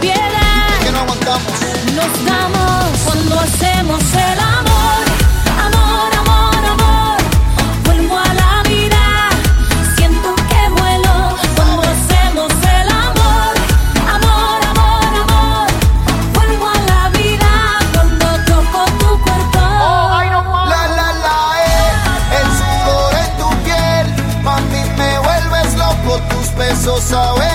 piedad. Que no aguantamos. Nos damos cuando hacemos el amor. Amor, amor, amor. Vuelvo a la vida. Siento que vuelo cuando hacemos el amor. Amor, amor, amor. Vuelvo a la vida cuando toco tu cuerpo. El sudor en tu piel, mami, me vuelves loco. Tus besos saben